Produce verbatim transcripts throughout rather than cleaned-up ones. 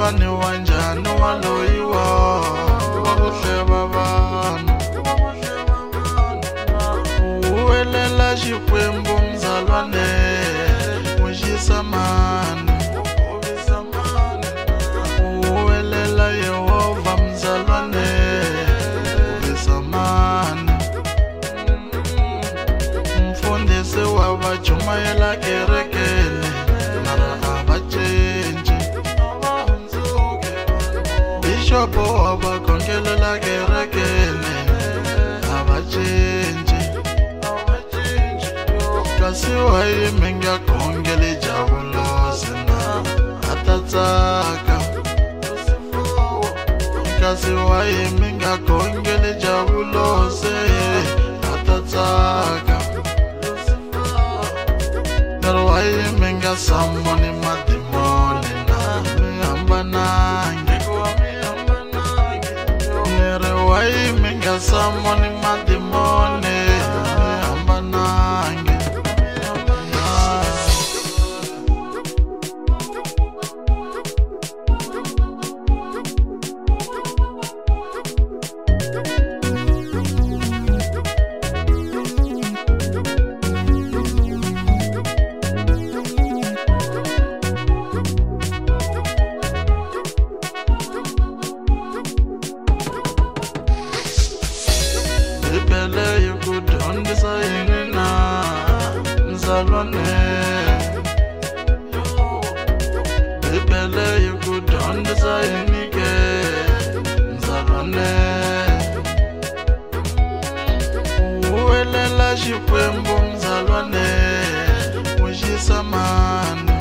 mzalwane wanjani waloyiwa wakuhleba vanhu uwelela xikwembu mzalwane uxisa mani uwelela Yehova mzalwane uvisa mani mfundisi wa vachumayela kerekeni mara avacenci bishopo wa vakhongelela kerekeni avacenci kasi wayi minga khongele javulosi na atatsaka kasi wayi minga khongele javulosi atatsaka pero wayi minga samoni madimoni na mihambanangi nere wayi minga samoni madimoni mihambanangi Bibele yukudondisa yinina mzalwane Bibele yukudondisa yinike mzalwane uwelela xikwembu mzalwane uxisa mani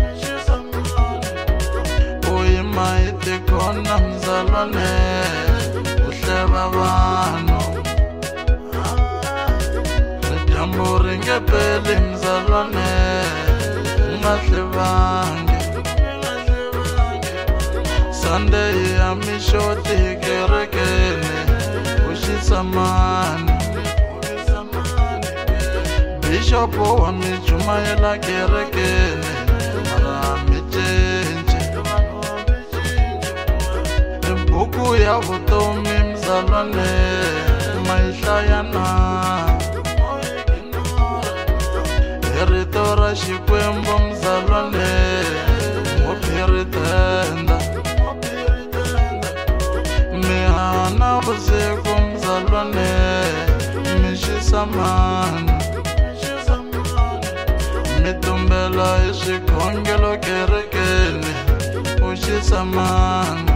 uyima itikona mzalwane uhleba vanhu Muringe peli mzalwane ungahlebanga Sunday ya mishoti kerekene uxisa mani Bishopo wa michumayela kerekene mara micenci Buku ya vutomi mzalwane maihlayana Rito ra xikwembu mzalwane muphiritenda mihana vusiku mzalwane mixisa mani mitumbela hi swikhongelo kerekeni uxisa mani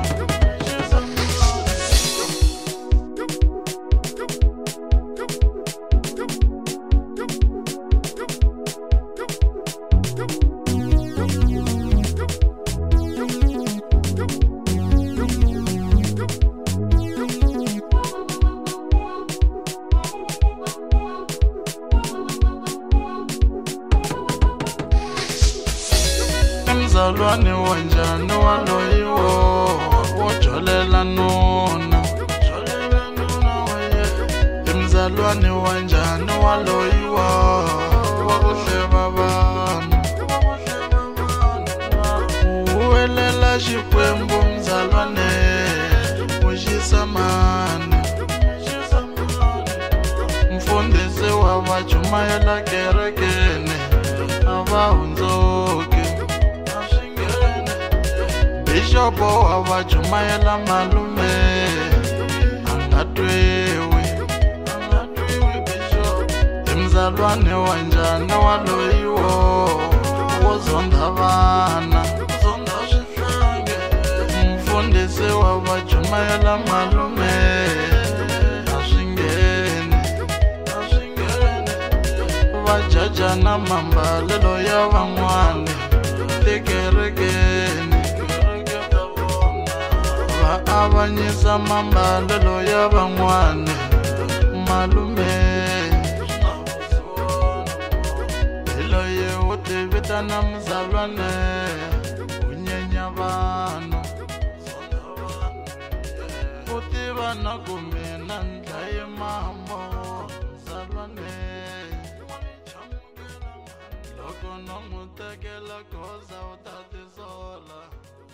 mzalwane wanjani waloyiwo wojolela nuna mzalwane wanjani waloyiwo wakuhleba vanhu uwelela xikwembu mzalwane uxisa mani mfundisi wa vachumayela kerekeni ava hundzuki Bishopo wa vachumayela malume anga twiwi mzalwane wanjani waloyiwo wozonda vana mfundisi wa vachumayela malume aswingeni vajaja na mambalelo ya van'wani tikerekeni va avanyisa mambalelo ya van'wani malume hiloye u tivitana mzalwane u nyenya vanhu u tiva na ku mina ndlaye mambo mzalwane loko no n'wi tekela goza u ta tisola